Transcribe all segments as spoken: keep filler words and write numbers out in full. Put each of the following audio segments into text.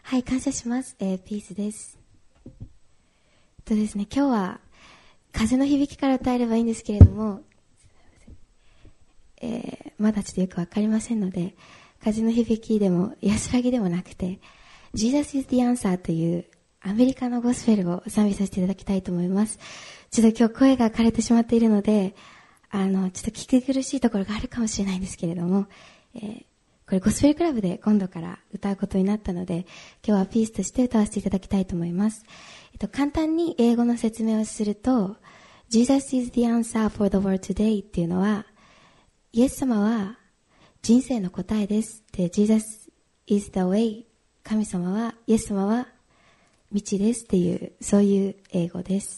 はい、感謝します。えー、ピースです。とですね、今日は風の響きから歌えればいいんですけれども、えー、まだちょっとよくわかりませんので、風の響きでも安らぎでもなくて、Jesus is the answer というアメリカのゴスペルを賛美させていただきたいと思います。ちょっと今日声が枯れてしまっているので、あの、ちょっと聞き苦しいところがあるかもしれないんですけれども、えーこれゴスペルクラブで今度から歌うことになったので、今日はピースとして歌わせていただきたいと思います。えっと、簡単に英語の説明をすると、Jesus is the answer for the world today っていうのは、イエス様は人生の答えです。で、Jesus is the way 神様は、イエス様は道ですっていう、そういう英語です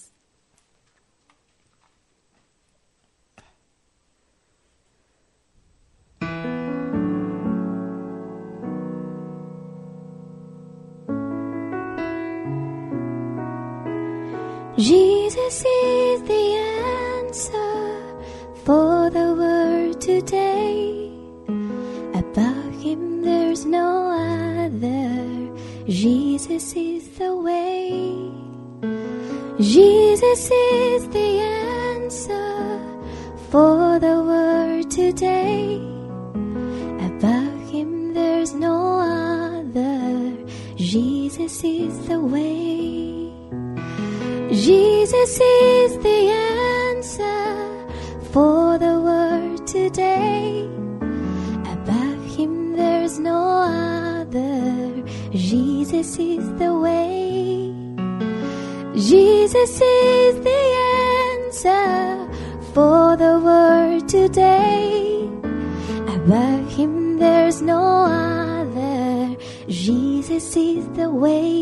。Jesus is the answer for the world today. Above him there's no other. Jesus is the way. Jesus is the answer for the world today. Above him there's no other. Jesus is the way.Jesus is the answer for the world today. Above him there's no other. Jesus is the way. Jesus is the answer for the world today. Above him there's no other. Jesus is the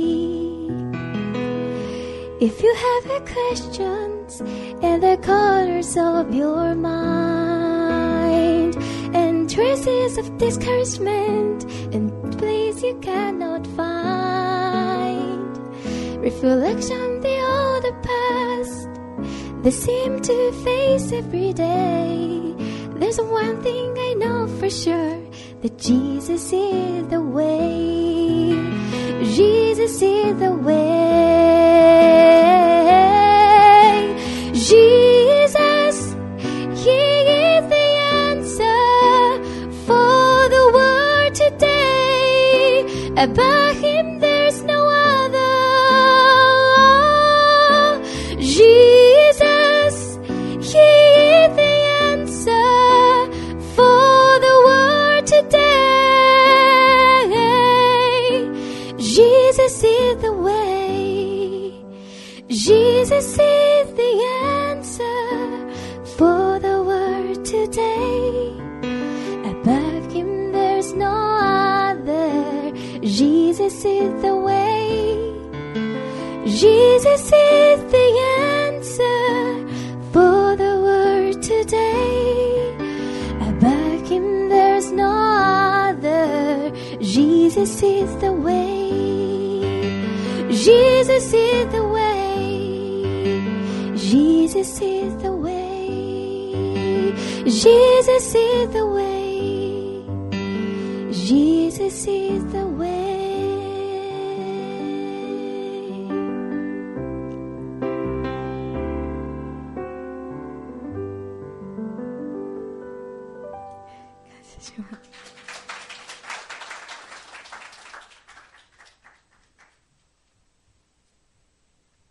way.If you have your questions and the corners of your mind and traces of discouragement and place you cannot find, reflection the older past they seem to face every day. There's one thing I know for sure, that Jesus is the way. Jesus is the way.Jesus, he is the answer for the world today. Above him there's no other. Jesus, he is the answer for the world today. Jesus is the way.Jesus is the answer for the world today. Above him there's no other. Jesus is the way. Jesus is the answer for the world today. Above him there's no other. Jesus is the way.Jesus is the way.Jesus is the way. Jesus is the way. Jesus is the way.